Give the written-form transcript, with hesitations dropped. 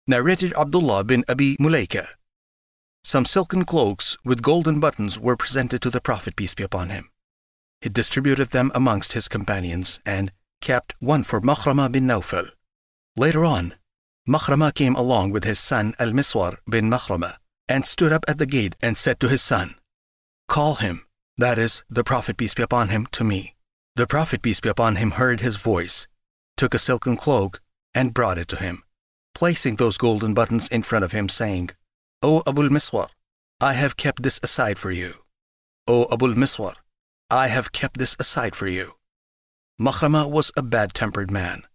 Narrated Abdullah bin Abi Mulaika. Some silken cloaks with golden buttons were presented to the Prophet, peace be upon him. He distributed them amongst his companions and kept one for Makhrama bin Nawfal. Later on, Makhrama came along with his son Al-Miswar bin Makhrama and stood up at the gate and said to his son, "Call him," that is, the Prophet, peace be upon him, to me. The Prophet, peace be upon him, heard his voice, took a silken cloak, and brought it to him, placing those golden buttons in front of him, saying, "O Abul Miswar, I have kept this aside for you. O Abul Miswar, I have kept this aside for you." Makhrama was a bad-tempered man,